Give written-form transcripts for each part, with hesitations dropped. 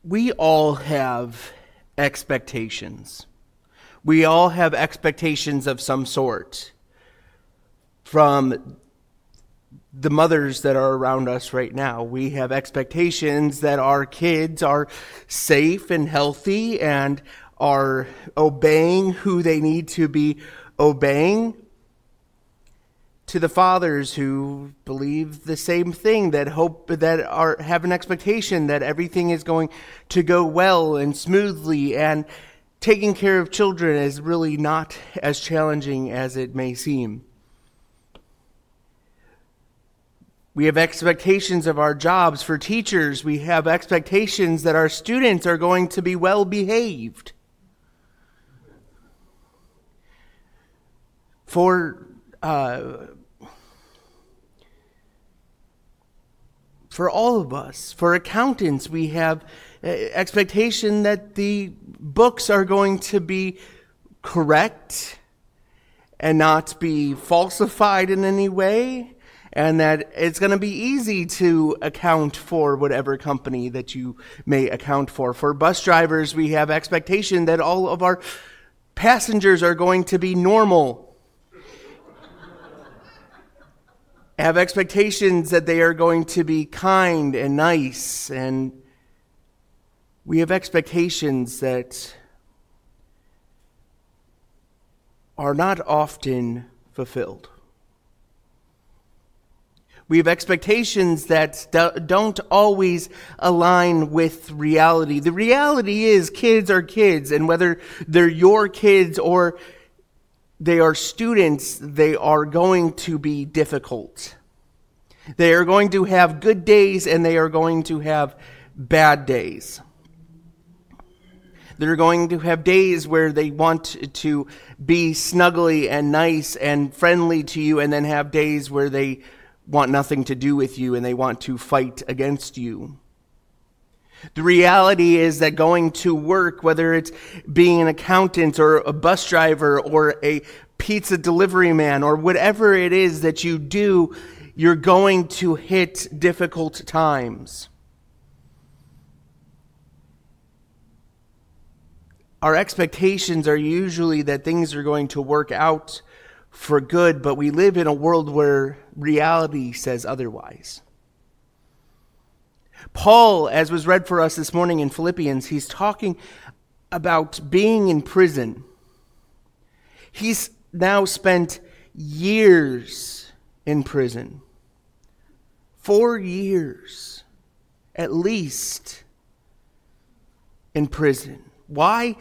We all have expectations. We all have expectations of some sort. From the mothers that are around us right now, we have expectations that our kids are safe and healthy and are obeying who they need to be obeying. To the fathers who believe the same thing, that have an expectation that everything is going to go well and smoothly, and taking care of children is really not as challenging as it may seem. We have expectations of our jobs. For teachers, we have expectations that our students are going to be well behaved. For all of us, for accountants, we have expectation that the books are going to be correct and not be falsified in any way, and that it's going to be easy to account for whatever company that you may account for. For bus drivers, we have expectation that all of our passengers are going to be normal. Have expectations that they are going to be kind and nice, and we have expectations that are not often fulfilled. We have expectations that don't always align with reality. The reality is kids are kids, and whether they're your kids or they are students, they are going to be difficult. They are going to have good days and they are going to have bad days. They're going to have days where they want to be snuggly and nice and friendly to you, and then have days where they want nothing to do with you and they want to fight against you. The reality is that going to work, whether it's being an accountant or a bus driver or a pizza delivery man or whatever it is that you do, you're going to hit difficult times. Our expectations are usually that things are going to work out for good, but we live in a world where reality says otherwise. Paul, as was read for us this morning in Philippians, he's talking about being in prison. He's now spent years in prison. 4 years, at least, in prison. Why?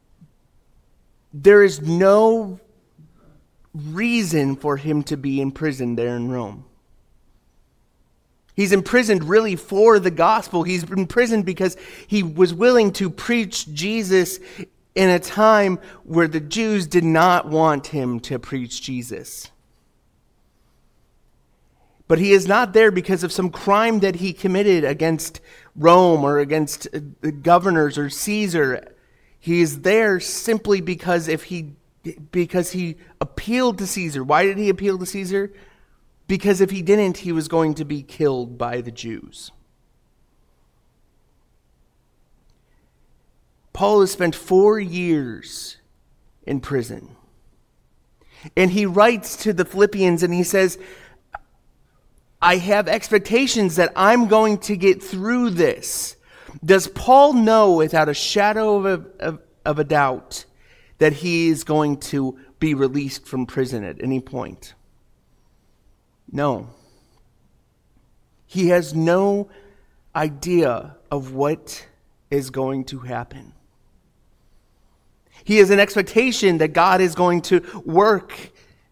There is no reason for him to be in prison there in Rome. He's imprisoned really for the gospel. He's imprisoned because he was willing to preach Jesus in a time where the Jews did not want him to preach Jesus. But he is not there because of some crime that he committed against Rome or against the governors or Caesar. He is there simply because he appealed to Caesar. Why did he appeal to Caesar? Because if he didn't, he was going to be killed by the Jews. Paul has spent 4 years in prison. And he writes to the Philippians and he says, I have expectations that I'm going to get through this. Does Paul know without a shadow of a doubt that he is going to be released from prison at any point? No. He has no idea of what is going to happen. He has an expectation that God is going to work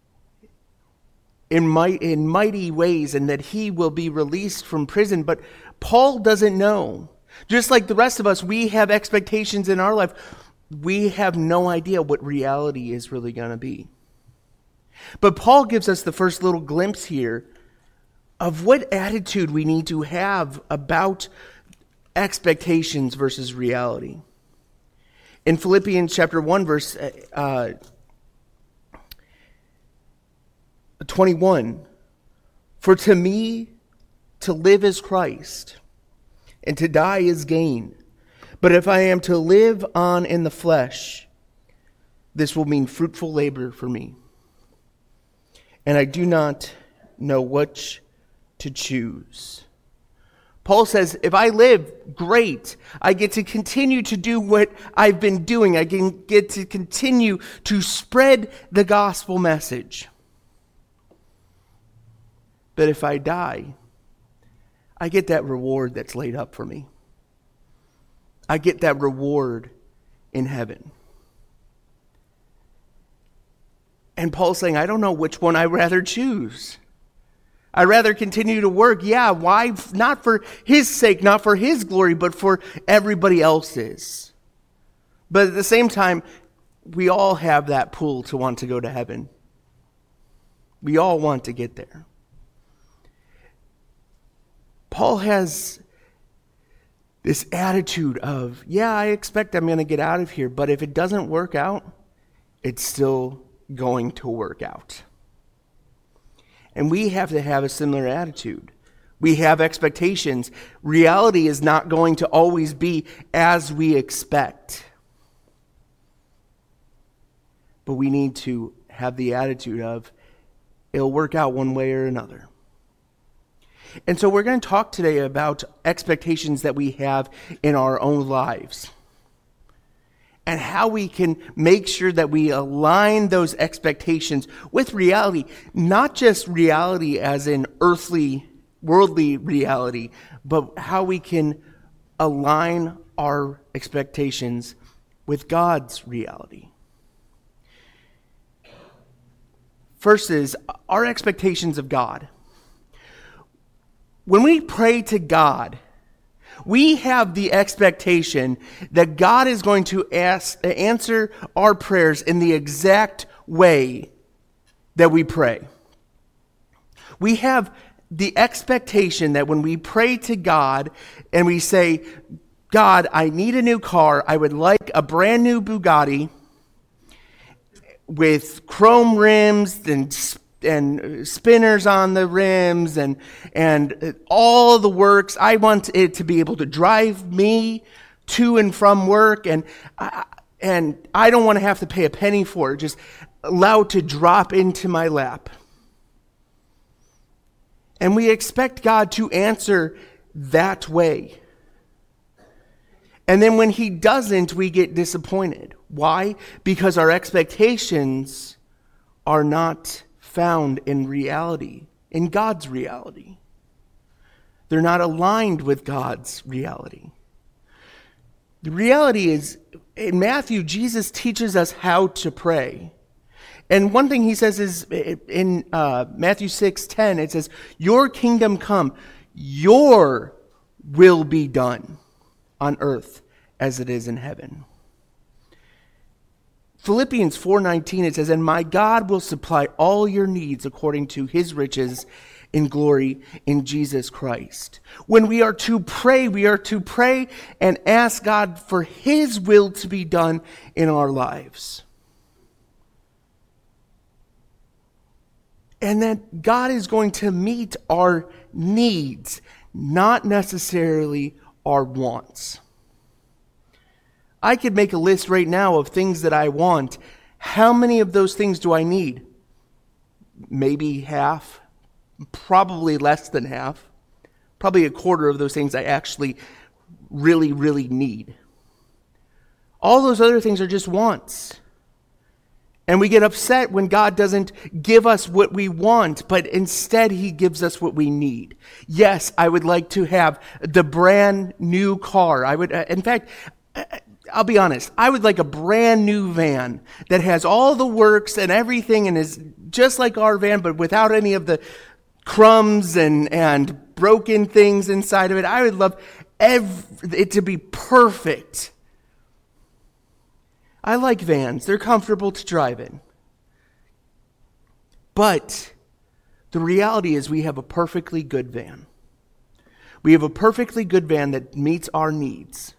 in mighty ways and that he will be released from prison. But Paul doesn't know. Just like the rest of us, we have expectations in our life. We have no idea what reality is really going to be. But Paul gives us the first little glimpse here of what attitude we need to have about expectations versus reality. In Philippians chapter 1, verse 21, for to me to live is Christ, and to die is gain. But if I am to live on in the flesh, this will mean fruitful labor for me. And I do not know which to choose. Paul says, if I live, great. I get to continue to do what I've been doing. I can get to continue to spread the gospel message. But if I die, I get that reward that's laid up for me. I get that reward in heaven. And Paul's saying, I don't know which one I'd rather choose. I'd rather continue to work. Yeah, why? Not for his sake, not for his glory, but for everybody else's. But at the same time, we all have that pull to want to go to heaven. We all want to get there. Paul has this attitude of, yeah, I expect I'm going to get out of here, but if it doesn't work out, it's still going to work out. And we have to have a similar attitude. We have expectations. Reality is not going to always be as we expect. But we need to have the attitude of, it'll work out one way or another. And so we're going to talk today about expectations that we have in our own lives. And how we can make sure that we align those expectations with reality, not just reality as in earthly, worldly reality, but how we can align our expectations with God's reality. First is our expectations of God. When we pray to God, we have the expectation that God is going to answer our prayers in the exact way that we pray. We have the expectation that when we pray to God and we say, God, I need a new car. I would like a brand new Bugatti with chrome rims and spinners on the rims and all the works. I want it to be able to drive me to and from work, and I don't want to have to pay a penny for it. Just allow it to drop into my lap. And we expect God to answer that way. And then when he doesn't, we get disappointed. Why? Because our expectations are not found in reality, in God's reality. They're not aligned with God's reality. The reality is, in Matthew, Jesus teaches us how to pray. And one thing he says is, in Matthew 6:10, it says, your kingdom come, your will be done on earth as it is in heaven. Philippians 4:19, it says, and my God will supply all your needs according to his riches in glory in Jesus Christ. When we are to pray and ask God for his will to be done in our lives. And that God is going to meet our needs, not necessarily our wants. I could make a list right now of things that I want. How many of those things do I need? Maybe half, probably less than half. Probably a quarter of those things I actually really, really need. All those other things are just wants. And we get upset when God doesn't give us what we want, but instead he gives us what we need. Yes, I would like to have the brand new car. In fact, I'll be honest, I would like a brand new van that has all the works and everything and is just like our van, but without any of the crumbs and broken things inside of it. I would love it to be perfect. I like vans. They're comfortable to drive in. But the reality is we have a perfectly good van. We have a perfectly good van that meets our needs.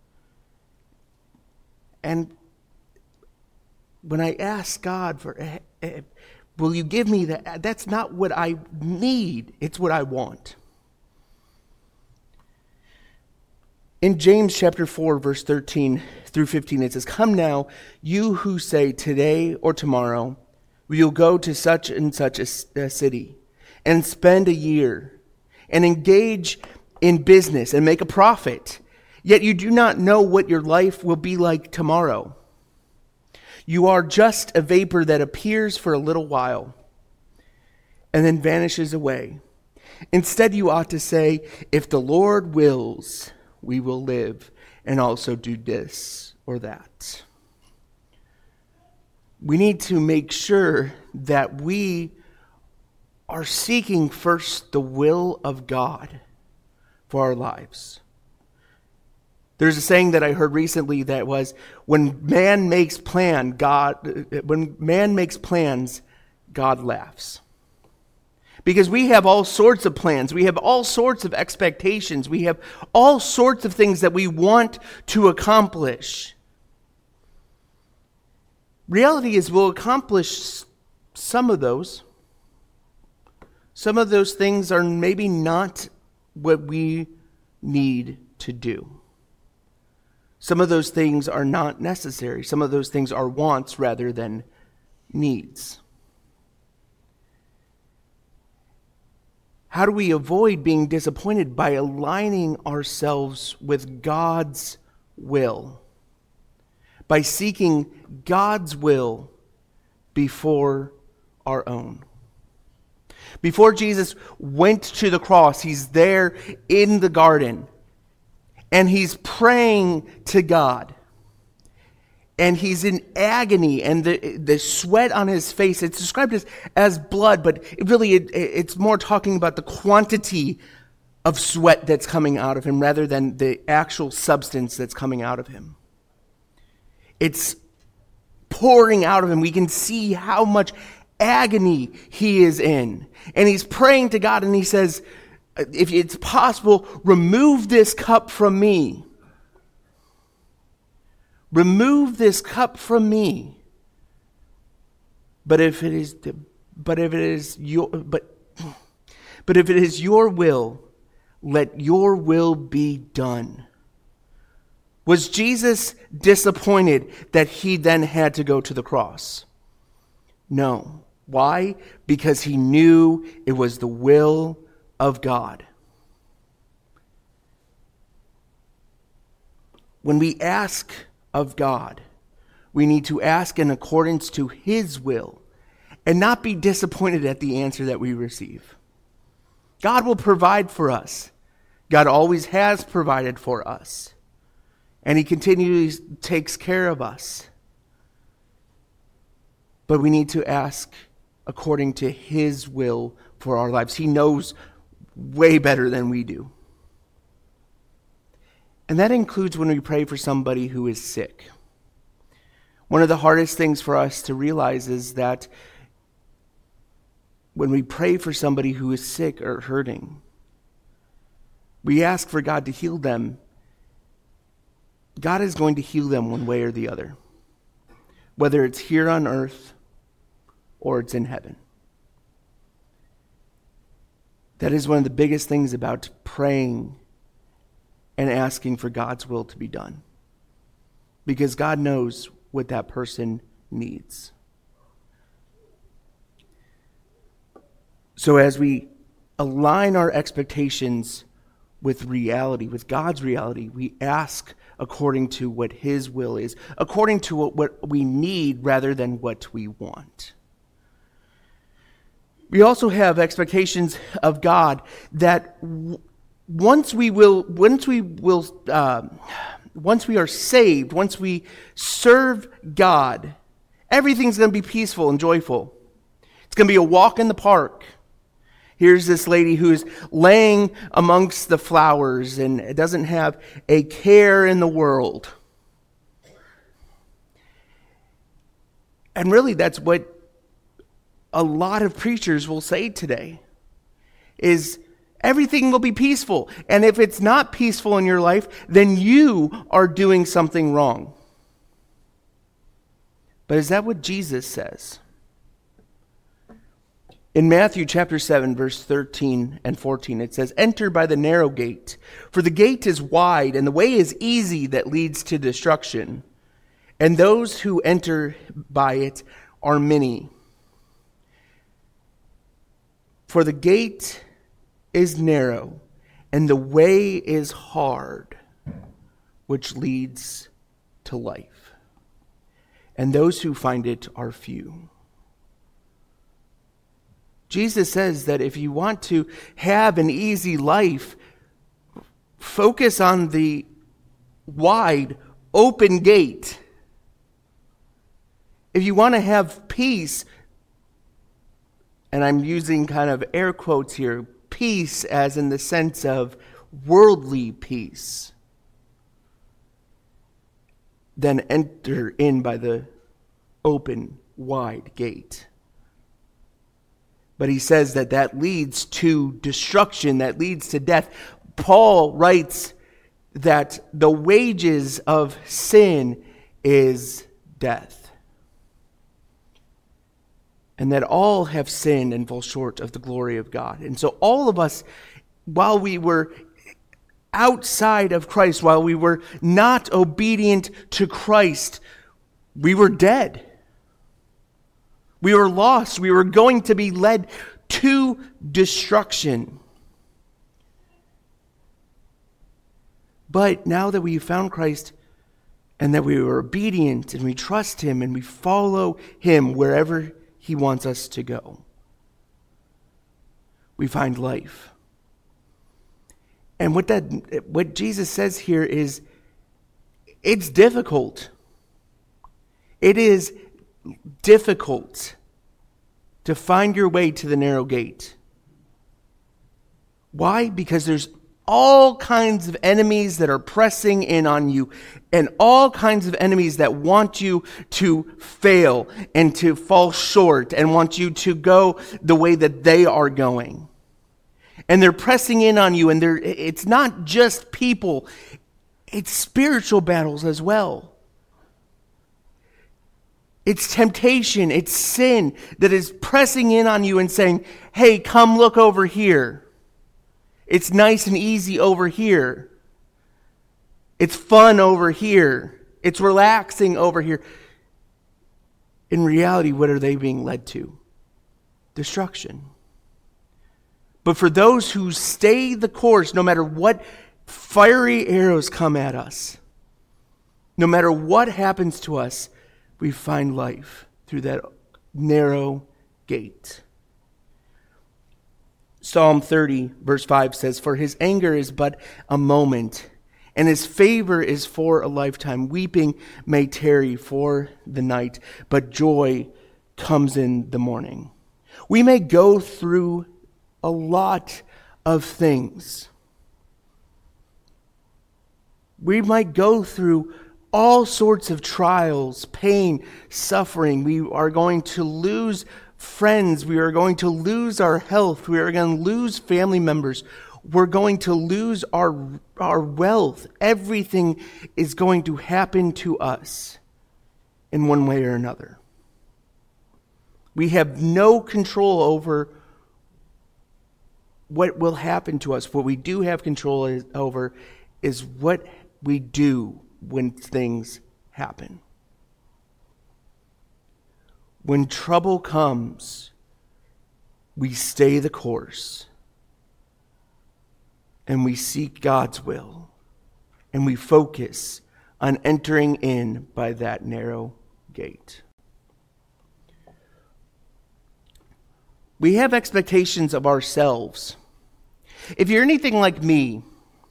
And when I ask God for, will you give me that? That's not what I need. It's what I want. In James chapter 4, verse 13 through 15, it says, "Come now, you who say today or tomorrow, we will go to such and such a city and spend a year and engage in business and make a profit. Yet you do not know what your life will be like tomorrow. You are just a vapor that appears for a little while and then vanishes away. Instead, you ought to say, if the Lord wills, we will live and also do this or that." We need to make sure that we are seeking first the will of God for our lives. There's a saying that I heard recently that was, when man makes plans, God laughs. Because we have all sorts of plans. We have all sorts of expectations. We have all sorts of things that we want to accomplish. Reality is we'll accomplish some of those. Some of those things are maybe not what we need to do. Some of those things are not necessary. Some of those things are wants rather than needs. How do we avoid being disappointed? By aligning ourselves with God's will. By seeking God's will before our own. Before Jesus went to the cross, he's there in the garden. And he's praying to God. And he's in agony, and the sweat on his face, it's described as blood, but it's more talking about the quantity of sweat that's coming out of him rather than the actual substance that's coming out of him. It's pouring out of him. We can see how much agony he is in. And he's praying to God, and he says, if it's possible, remove this cup from me. Remove this cup from me. But if it is your will, let your will be done. Was Jesus disappointed that he then had to go to the cross? No. Why? Because he knew it was the will of God. When we ask of God, we need to ask in accordance to his will and not be disappointed at the answer that we receive. God will provide for us. God always has provided for us. And he continually takes care of us. But we need to ask according to his will for our lives. He knows way better than we do. And that includes when we pray for somebody who is sick. One of the hardest things for us to realize is that when we pray for somebody who is sick or hurting, we ask for God to heal them. God is going to heal them one way or the other, whether it's here on earth or it's in heaven. That is one of the biggest things about praying and asking for God's will to be done. Because God knows what that person needs. So as we align our expectations with reality, with God's reality, we ask according to what his will is, according to what we need rather than what we want. We also have expectations of God that once we are saved, once we serve God, everything's going to be peaceful and joyful. It's going to be a walk in the park. Here's this lady who's laying amongst the flowers and doesn't have a care in the world. And really, that's what a lot of preachers will say today, is everything will be peaceful. And if it's not peaceful in your life, then you are doing something wrong. But is that what Jesus says? In Matthew chapter 7, verse 13 and 14, it says, "Enter by the narrow gate, for the gate is wide, and the way is easy that leads to destruction. And those who enter by it are many. For the gate is narrow, and the way is hard, which leads to life. And those who find it are few." Jesus says that if you want to have an easy life, focus on the wide, open gate. If you want to have peace, and I'm using kind of air quotes here, peace as in the sense of worldly peace, then enter in by the open, wide gate. But he says that leads to destruction, that leads to death. Paul writes that the wages of sin is death. And that all have sinned and fall short of the glory of God. And so all of us, while we were outside of Christ, while we were not obedient to Christ, we were dead. We were lost. We were going to be led to destruction. But now that we found Christ and that we were obedient and we trust Him and we follow Him wherever He wants us to go, we find life. And what Jesus says here is, it's difficult. It is difficult to find your way to the narrow gate. Why? Because there's all kinds of enemies that are pressing in on you, and all kinds of enemies that want you to fail and to fall short and want you to go the way that they are going. And they're pressing in on you, and it's not just people, it's spiritual battles as well. It's temptation, it's sin that is pressing in on you and saying, "Hey, come look over here. It's nice and easy over here. It's fun over here. It's relaxing over here." In reality, what are they being led to? Destruction. But for those who stay the course, no matter what fiery arrows come at us, no matter what happens to us, we find life through that narrow gate. Psalm 30, verse 5 says, "For his anger is but a moment, and his favor is for a lifetime. Weeping may tarry for the night, but joy comes in the morning." We may go through a lot of things. We might go through all sorts of trials, pain, suffering. We are going to lose friends. We are going to lose our health. We are going to lose family members. We're going to lose our wealth. Everything is going to happen to us in one way or another. We have no control over what will happen to us. What we do have control over is what we do when things happen. When trouble comes, we stay the course and we seek God's will and we focus on entering in by that narrow gate. We have expectations of ourselves. If you're anything like me,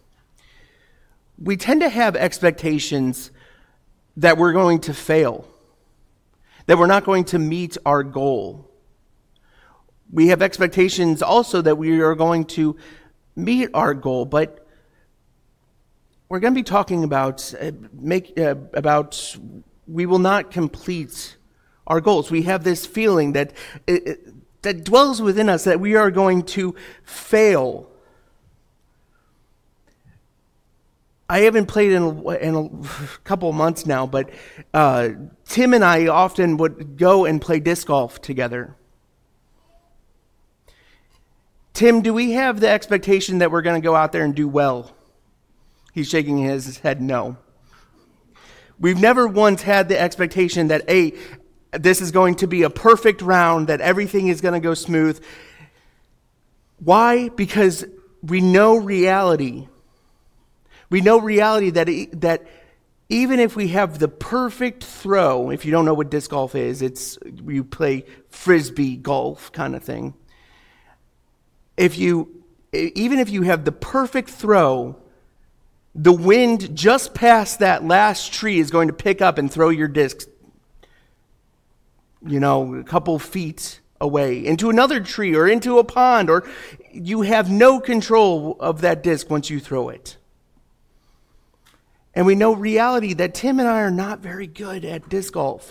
we tend to have expectations that we're going to fail, that we're not going to meet our goal. We have expectations also that we are going to meet our goal, but we're going to be talking about we will not complete our goals. We have this feeling that that dwells within us that we are going to fail. I haven't played in a couple of months now, but Tim and I often would go and play disc golf together. Tim, do we have the expectation that we're going to go out there and do well? He's shaking his head no. We've never once had the expectation that, hey, this is going to be a perfect round, that everything is going to go smooth. Why? Because we know reality. We know reality that even if we have the perfect throw, if you don't know what disc golf is, it's you play frisbee golf kind of thing. Even if you have the perfect throw, the wind just past that last tree is going to pick up and throw your disc, a couple feet away into another tree or into a pond, or you have no control of that disc once you throw it. And we know reality that Tim and I are not very good at disc golf.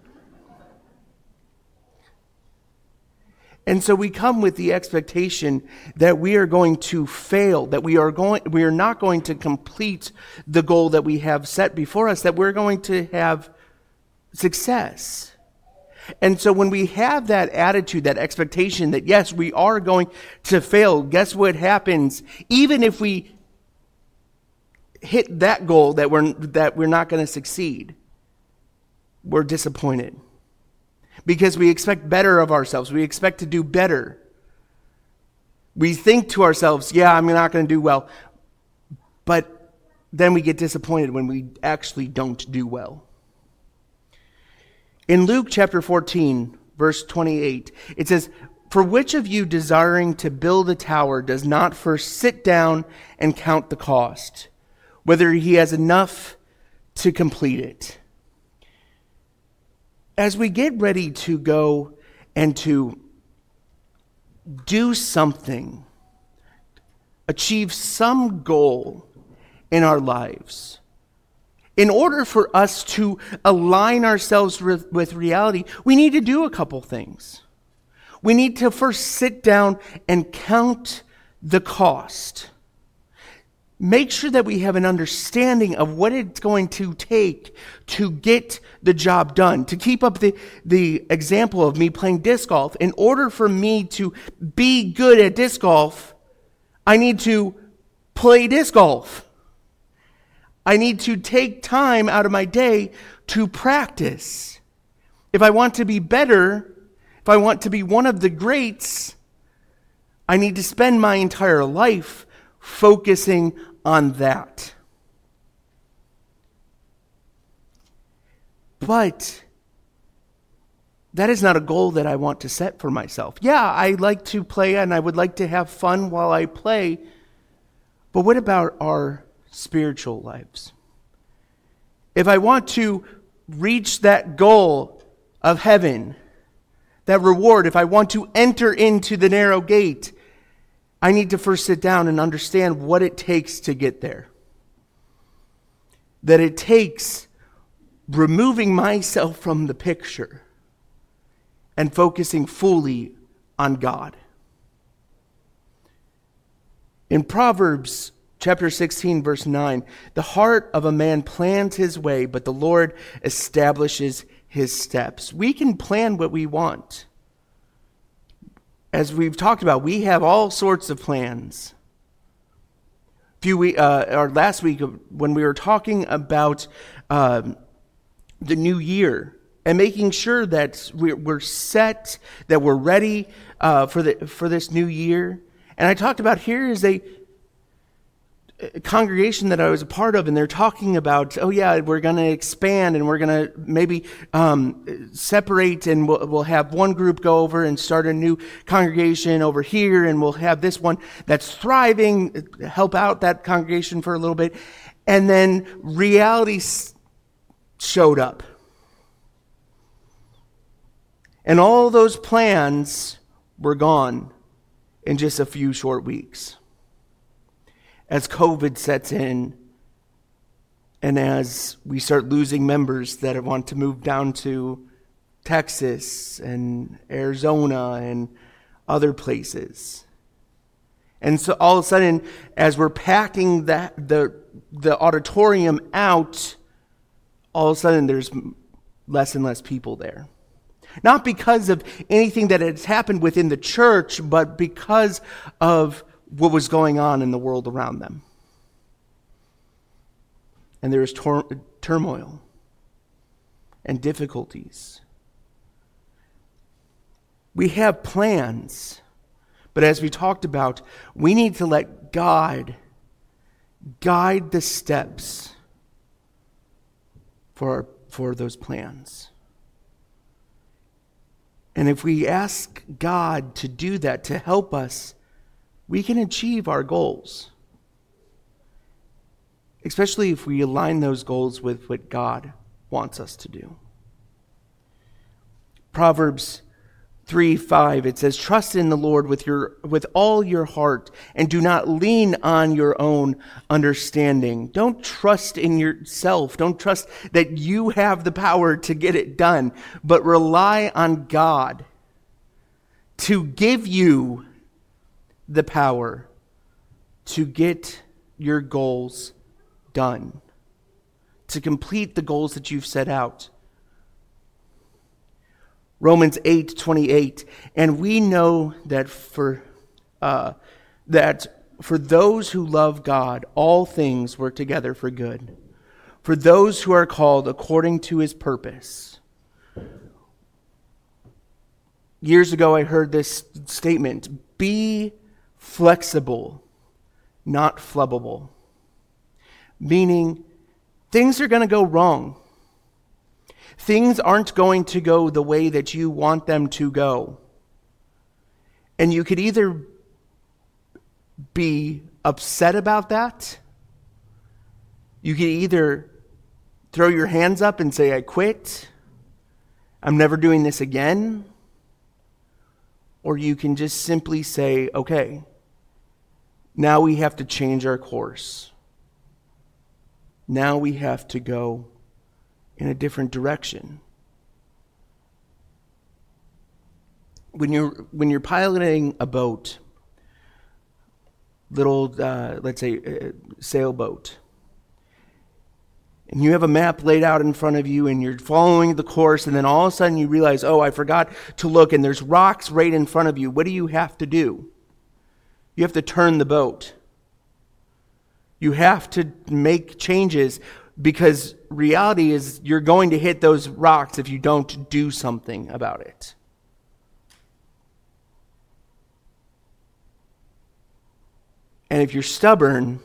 And so we come with the expectation that we are going to fail, that we are not going to complete the goal that we have set before us, that we're going to have success. And so when we have that attitude, that expectation that yes, we are going to fail, guess what happens? Even if we hit that goal that we're not going to succeed, we're disappointed. Because we expect better of ourselves. We expect to do better. We think to ourselves, yeah, I'm not going to do well. But then we get disappointed when we actually don't do well. In Luke chapter 14, verse 28, it says, "For which of you desiring to build a tower does not first sit down and count the cost, whether he has enough to complete it?" As we get ready to go and to do something, achieve some goal in our lives, in order for us to align ourselves with reality, we need to do a couple things. We need to first sit down and count the cost. Make sure that we have an understanding of what it's going to take to get the job done. To keep up the example of me playing disc golf, in order for me to be good at disc golf, I need to play disc golf. I need to take time out of my day to practice. If I want to be better, if I want to be one of the greats, I need to spend my entire life focusing on that. But that is not a goal that I want to set for myself. Yeah, I like to play and I would like to have fun while I play. But what about our spiritual lives? If I want to reach that goal of heaven, that reward, if I want to enter into the narrow gate, I need to first sit down and understand what it takes to get there. That it takes removing myself from the picture and focusing fully on God. In Proverbs chapter 16, verse 9, "The heart of a man plans his way, but the Lord establishes his steps." We can plan what we want. As we've talked about, we have all sorts of plans. Last week, when we were talking about the new year and making sure that we're set, that we're ready for this new year, and I talked about here is a congregation that I was a part of, and they're talking about, we're going to expand and we're going to maybe separate, and we'll have one group go over and start a new congregation over here, and we'll have this one that's thriving, help out that congregation for a little bit. And then reality showed up. And all those plans were gone in just a few short weeks. As COVID sets in, and as we start losing members that want to move down to Texas and Arizona and other places. And so all of a sudden, as we're packing the auditorium out, all of a sudden there's less and less people there. Not because of anything that has happened within the church, but because of what was going on in the world around them. And there is turmoil and difficulties. We have plans, but as we talked about, we need to let God guide the steps for those plans. And if we ask God to do that, to help us, we can achieve our goals. Especially if we align those goals with what God wants us to do. Proverbs 3:5, it says, "Trust in the Lord with all your heart, and do not lean on your own understanding." Don't trust in yourself. Don't trust that you have the power to get it done, but rely on God to give you the power to get your goals done, to complete the goals that you've set out. Romans 8:28, and we know that for those who love God, all things work together for good, for those who are called according to his purpose. Years ago, I heard this statement: be flexible, not flubbable. Meaning, things are going to go wrong. Things aren't going to go the way that you want them to go. And you could either be upset about that. You could either throw your hands up and say, I quit. I'm never doing this again. Or you can just simply say, okay, now we have to change our course. Now we have to go in a different direction. When you're piloting a boat, little let's say a sailboat, and you have a map laid out in front of you, and you're following the course, and then all of a sudden you realize, oh, I forgot to look, and there's rocks right in front of you. What do you have to do? You have to turn the boat. You have to make changes, because reality is you're going to hit those rocks if you don't do something about it. And if you're stubborn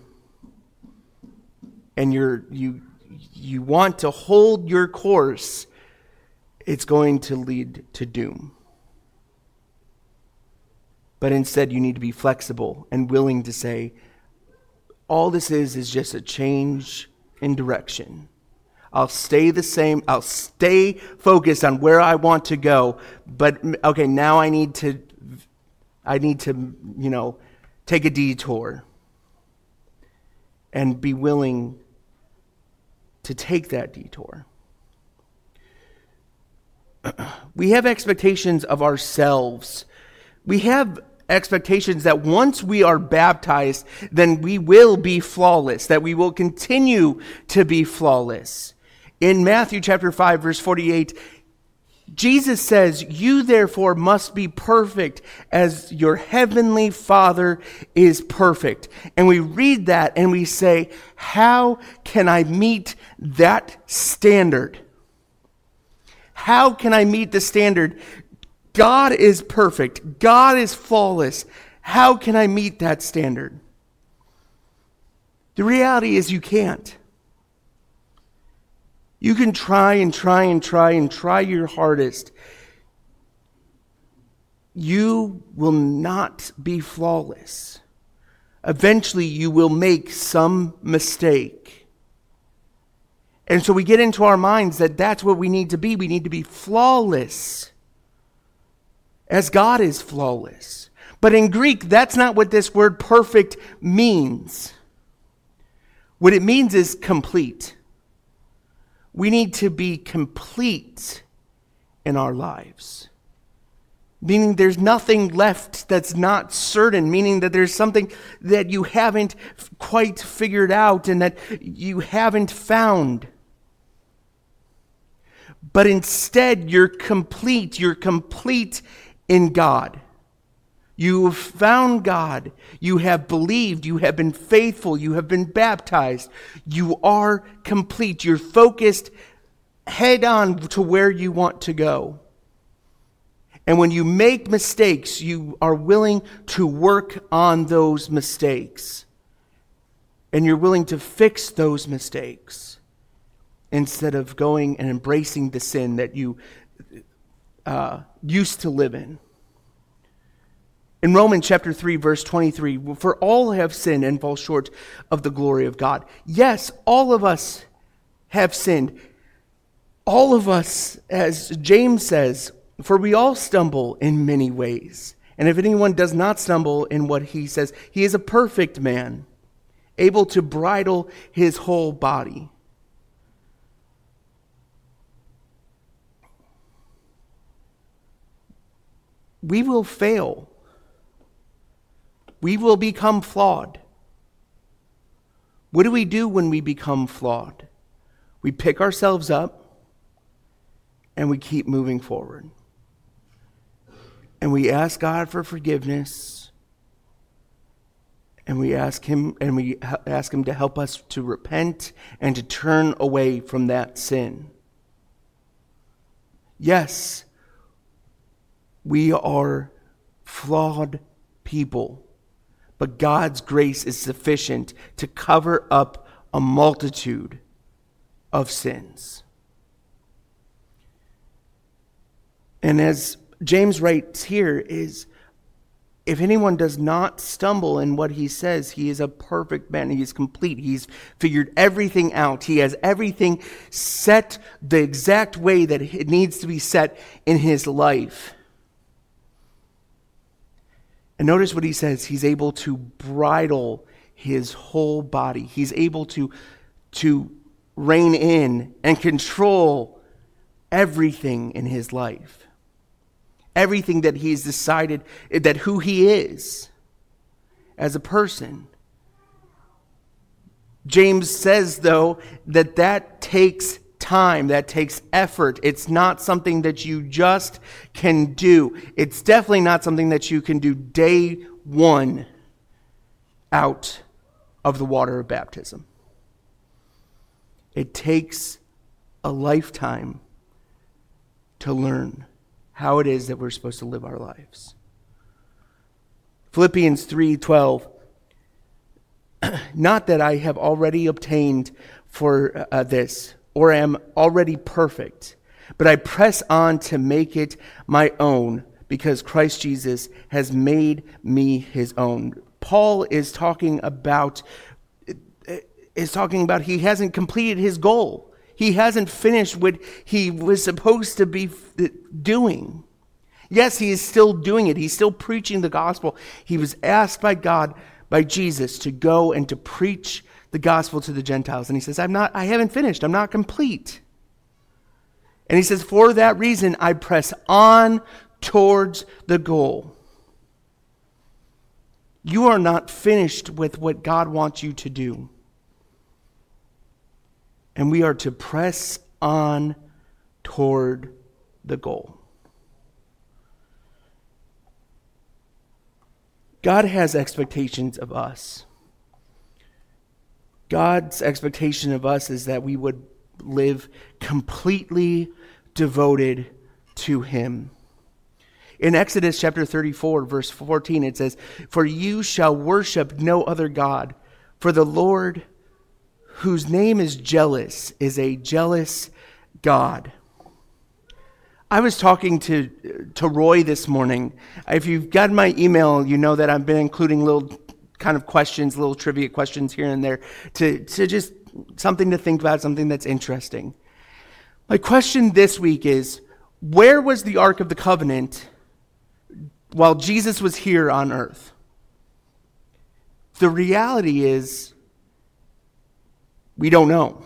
and you want to hold your course, it's going to lead to doom. But instead, you need to be flexible and willing to say, all this is just a change in direction. I'll stay the same. I'll stay focused on where I want to go. But okay, now I need to, take a detour and be willing to take that detour. We have expectations of ourselves. We have expectations that once we are baptized, then we will be flawless, that we will continue to be flawless. In Matthew chapter 5, verse 48, Jesus says, "You therefore must be perfect as your heavenly Father is perfect." And we read that and we say, how can I meet that standard? How can I meet the standard? God is perfect. God is flawless. How can I meet that standard? The reality is you can't. You can try and try and try and try your hardest. You will not be flawless. Eventually, you will make some mistake. And so we get into our minds that that's what we need to be. We need to be flawless, as God is flawless. But in Greek, that's not what this word perfect means. What it means is complete. We need to be complete in our lives. Meaning there's nothing left that's not certain. Meaning that there's something that you haven't quite figured out and that you haven't found. But instead, you're complete. You're complete in God. You have found God. You have believed. You have been faithful. You have been baptized. You are complete. You're focused head on to where you want to go. And when you make mistakes, you are willing to work on those mistakes. And you're willing to fix those mistakes instead of going and embracing the sin that you used to live in. In Romans chapter 3, verse 23, for all have sinned and fall short of the glory of God. Yes, all of us have sinned. All of us, as James says, for we all stumble in many ways. And if anyone does not stumble in what he says, he is a perfect man, able to bridle his whole body. We will fail. We will become flawed. What do we do when we become flawed? We pick ourselves up and we keep moving forward. And we ask God for forgiveness. And we ask him to help us to repent and to turn away from that sin. Yes, we are flawed people. But God's grace is sufficient to cover up a multitude of sins. And as James writes here is, if anyone does not stumble in what he says, he is a perfect man. He is complete. He's figured everything out. He has everything set the exact way that it needs to be set in his life. And notice what he says. He's able to bridle his whole body. He's able to rein in and control everything in his life. Everything that he's decided, that who he is as a person. James says, though, that takes time, that takes effort. It's not something that you just can do. It's definitely not something that you can do day one out of the water of baptism. It takes a lifetime to learn how it is that we're supposed to live our lives. Philippians 3:12. Not that I have already obtained for this, or am already perfect, but I press on to make it my own, because Christ Jesus has made me his own. Paul is talking about he hasn't completed his goal. He hasn't finished what he was supposed to be doing. Yes, he is still doing it. He's still preaching the gospel. He was asked by God, by Jesus, to go and to preach the gospel to the Gentiles. And he says, I haven't finished. I'm not complete. And he says, for that reason, I press on towards the goal. You are not finished with what God wants you to do. And we are to press on toward the goal. God has expectations of us. God's expectation of us is that we would live completely devoted to him. In Exodus chapter 34, verse 14, it says, for you shall worship no other God, for the Lord, whose name is jealous, is a jealous God. I was talking to Roy this morning. If you've gotten my email, you know that I've been including little kind of questions, little trivia questions here and there to just something to think about, something that's interesting. My question this week is, where was the Ark of the Covenant while Jesus was here on earth? The reality is, we don't know.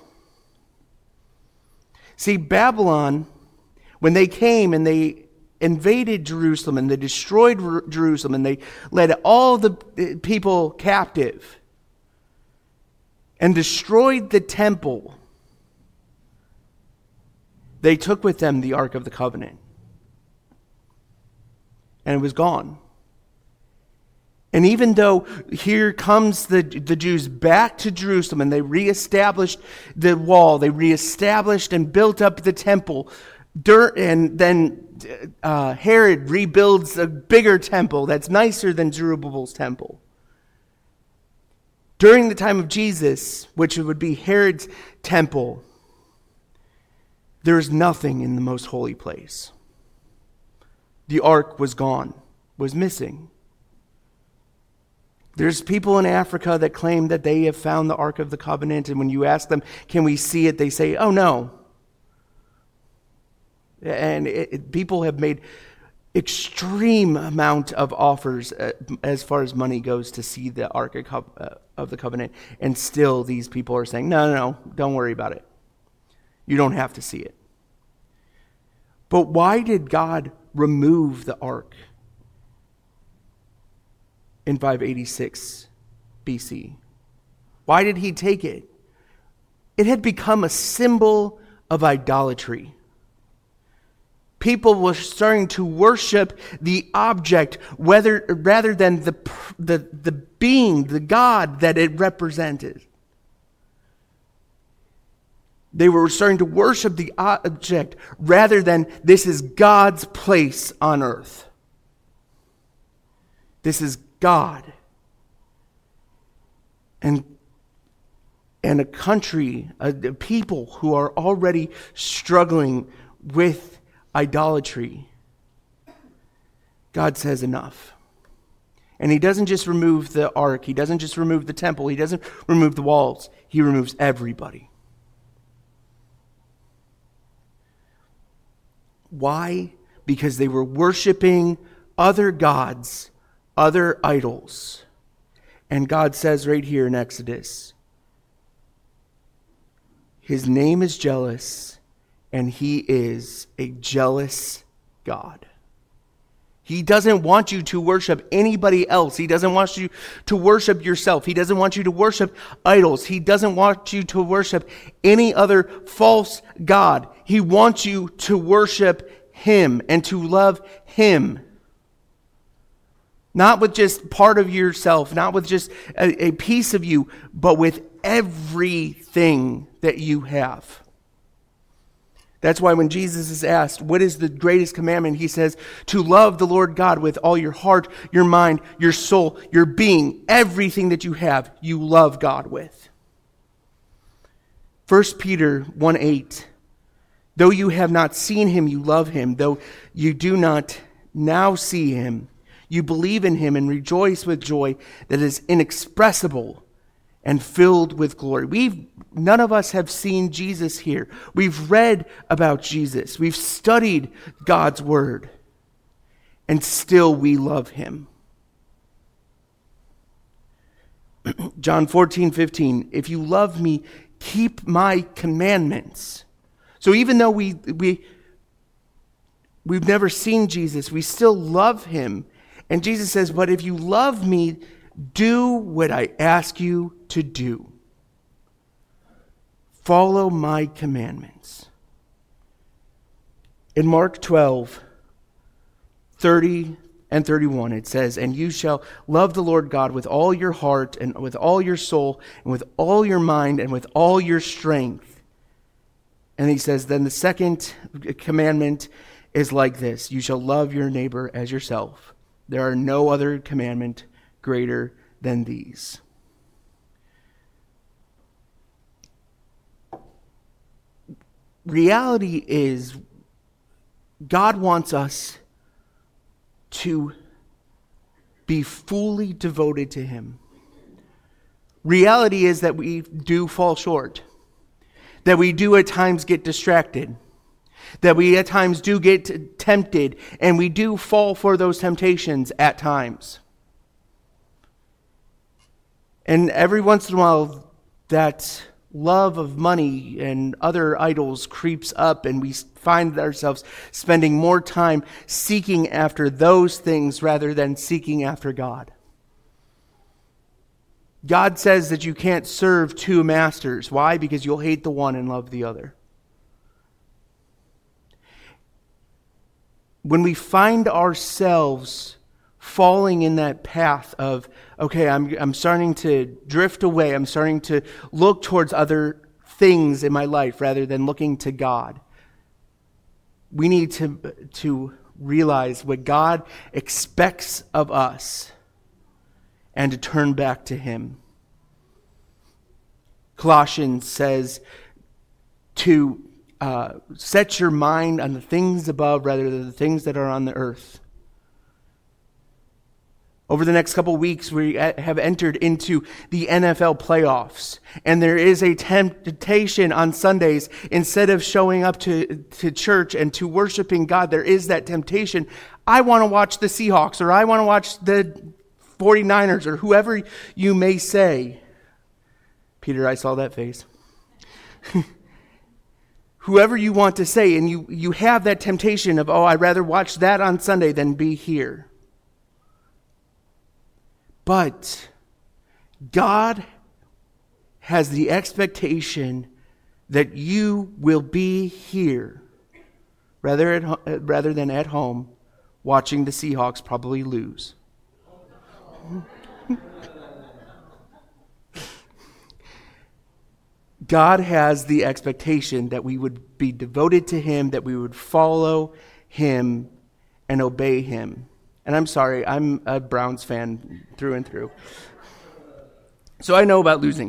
See, Babylon, when they came and they invaded Jerusalem and they destroyed Jerusalem and they led all the people captive and destroyed the temple, They took with them the Ark of the Covenant. And it was gone. And even though here comes the Jews back to Jerusalem and they reestablished the wall, they reestablished and built up the temple, and then Herod rebuilds a bigger temple that's nicer than Zerubbabel's temple. During the time of Jesus, which would be Herod's temple, there is nothing in the most holy place. The ark was gone, was missing. There's people in Africa that claim that they have found the Ark of the Covenant, and when you ask them, can we see it, they say, oh no. And people have made extreme amount of offers as far as money goes to see the Ark of the Covenant, and still these people are saying, no, don't worry about it. You don't have to see it. But why did God remove the ark in 586 BC? Why did he take it? It had become a symbol of idolatry. People were starting to worship the object rather than the being, the God that it represented. They were starting to worship the object rather than this is God's place on earth. This is God. And a country, a people who are already struggling with idolatry. God says enough. And he doesn't just remove the ark. He doesn't just remove the temple. He doesn't remove the walls. He removes everybody. Why? Because they were worshiping other gods, other idols. And God says right here in Exodus, his name is jealous, and he is a jealous God. He doesn't want you to worship anybody else. He doesn't want you to worship yourself. He doesn't want you to worship idols. He doesn't want you to worship any other false god. He wants you to worship him and to love him. Not with just part of yourself, not with just a piece of you, but with everything that you have. That's why when Jesus is asked, what is the greatest commandment? He says, to love the Lord God with all your heart, your mind, your soul, your being, everything that you have, you love God with. 1 Peter 1:8, though you have not seen him, you love him. Though you do not now see him, you believe in him and rejoice with joy that is inexpressible and filled with glory. None of us have seen Jesus here. We've read about Jesus. We've studied God's word. And still we love him. John 14:15, if you love me, keep my commandments. So even though we've never seen Jesus, we still love him. And Jesus says, but if you love me, do what I ask you to do. Follow my commandments. In Mark 12:30 and 31, it says, and you shall love the Lord God with all your heart and with all your soul and with all your mind and with all your strength. And he says, then the second commandment is like this, you shall love your neighbor as yourself. There are no other commandment greater than these. Reality is, God wants us to be fully devoted to him. Reality is that we do fall short. That we do at times get distracted. That we at times do get tempted, and we do fall for those temptations at times. And every once in a while, that love of money and other idols creeps up, and we find ourselves spending more time seeking after those things rather than seeking after God. God says that you can't serve two masters. Why? Because you'll hate the one and love the other. when we find ourselves falling in that path of, okay, I'm starting to drift away, I'm starting to look towards other things in my life rather than looking to God, we need to realize what God expects of us and to turn back to Him. Colossians says to set your mind on the things above rather than the things that are on the earth. Over the next couple of weeks, we have entered into the NFL playoffs. And there is a temptation on Sundays, instead of showing up to church and to worshiping God, there is that temptation. I want to watch the Seahawks, or I want to watch the 49ers, or whoever you may say. Peter, I saw that face. Whoever you want to say, and you have that temptation of, I'd rather watch that on Sunday than be here. But God has the expectation that you will be here rather than at home watching the Seahawks probably lose. God has the expectation that we would be devoted to Him, that we would follow Him and obey Him. And I'm sorry, I'm a Browns fan through and through. So I know about losing.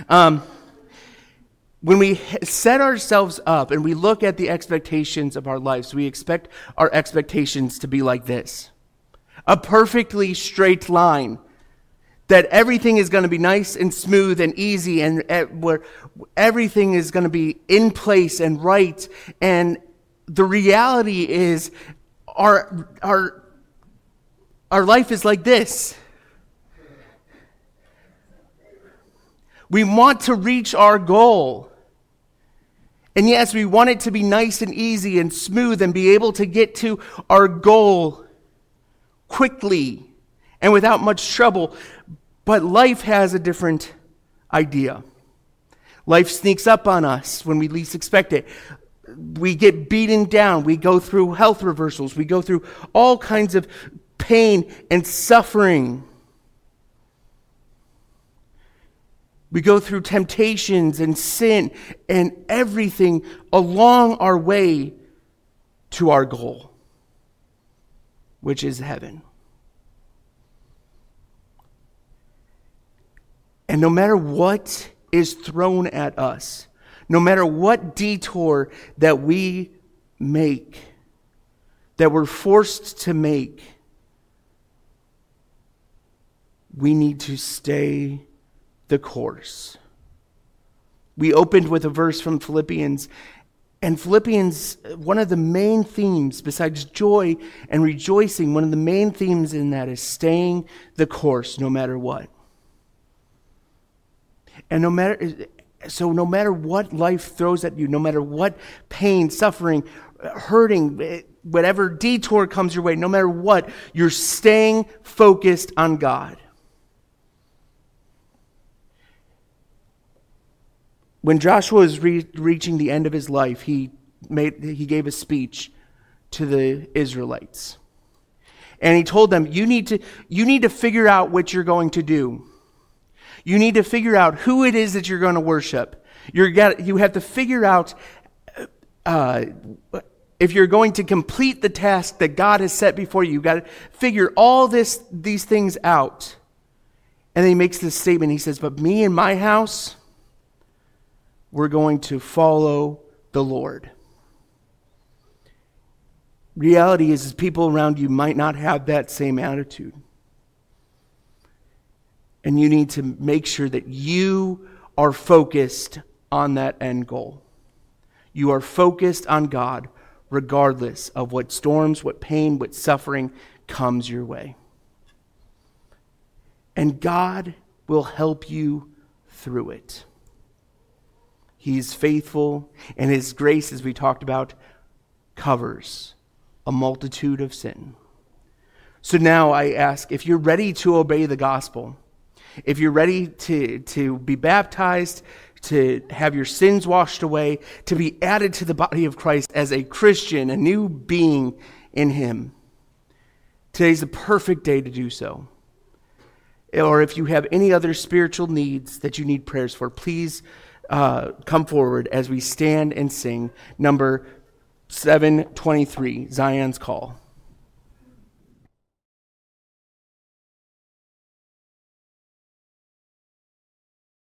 When we set ourselves up and we look at the expectations of our lives, we expect our expectations to be like this. A perfectly straight line. That everything is going to be nice and smooth and easy, and where everything is going to be in place and right. And the reality is our life is like this. We want to reach our goal. And yes, we want it to be nice and easy and smooth and be able to get to our goal quickly and without much trouble. But life has a different idea. Life sneaks up on us when we least expect it. We get beaten down. We go through health reversals. We go through all kinds of pain and suffering. We go through temptations and sin and everything along our way to our goal, which is heaven. And no matter what is thrown at us, no matter what detour that we make, that we're forced to make, we need to stay the course. We opened with a verse from Philippians, and Philippians, one of the main themes, besides joy and rejoicing, one of the main themes in that is staying the course no matter what. And no matter what life throws at you, no matter what pain, suffering, hurting, whatever detour comes your way, no matter what, you're staying focused on God. When Joshua was reaching the end of his life, he gave a speech to the Israelites. And he told them, you need to figure out what you're going to do. You need to figure out who it is that you're going to worship. You have to figure out if you're going to complete the task that God has set before you. You've got to figure all these things out. And then he makes this statement. He says, but me and my house, we're going to follow the Lord. Reality is people around you might not have that same attitude. And you need to make sure that you are focused on that end goal. You are focused on God regardless of what storms, what pain, what suffering comes your way. And God will help you through it. He's faithful, and His grace, as we talked about, covers a multitude of sin. So now I ask, if you're ready to obey the gospel, if you're ready to be baptized, to have your sins washed away, to be added to the body of Christ as a Christian, a new being in him. Today's the perfect day to do so. Or if you have any other spiritual needs that you need prayers for, please come forward as we stand and sing number 723, Zion's Call.